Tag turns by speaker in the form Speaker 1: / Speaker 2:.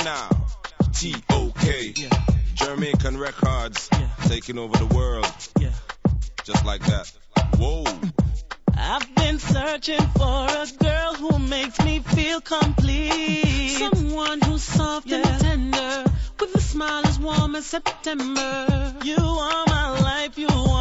Speaker 1: now. T.O.K. Jamaican Records. Taking over the world. Just like that. Whoa.
Speaker 2: I've been searching for a girl who makes me feel complete. Someone who's soft and tender, with a smile as warm as September. You are my life, you are